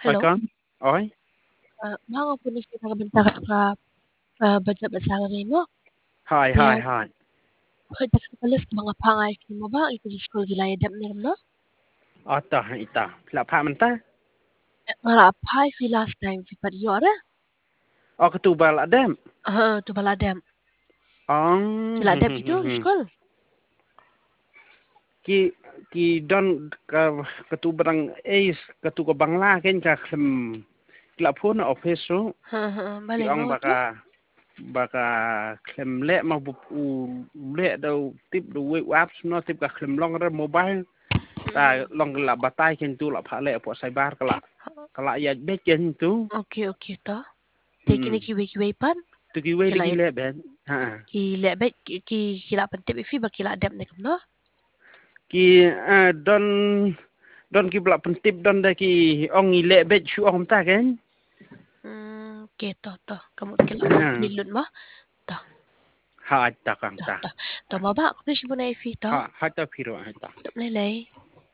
Hai Hello. con, oi, Mga pulis kita kabanta ka badya-badya ngayon mo. hai, Kaya hai, hai. kita kapalas mga pangay mo ba ito sa school gilaya dam ni no? Ita. Lạ phạm mình ta. Ngara pai fi last time fi pad yore. Ketubal adem. Tu bala dam. Ong, Kila dam itu school. ki ki don ketubarang ketuga bangla ken ka klem kila pun office ro ki Balay ong mo to. baka klem le ma bu u le do tip do we apps no tip ka klem long ra mobile ta long la batai ken tu la pha le po cyber kala ya be ken tu. Okay to. Take ni kiwi pan. Tu ki we Kila lagi le ben. Ha. kila bet kila pantip fi ba kila dam ni no? Ki don don ki bla pentip don da ki ong i le bet chu ong ta ken. Okay to. Kamu kila Ha nilun mo. To. ha ta kang ta. To. To maba ko si mo na ifi to. Ha ta phiro ha ta. Lelay.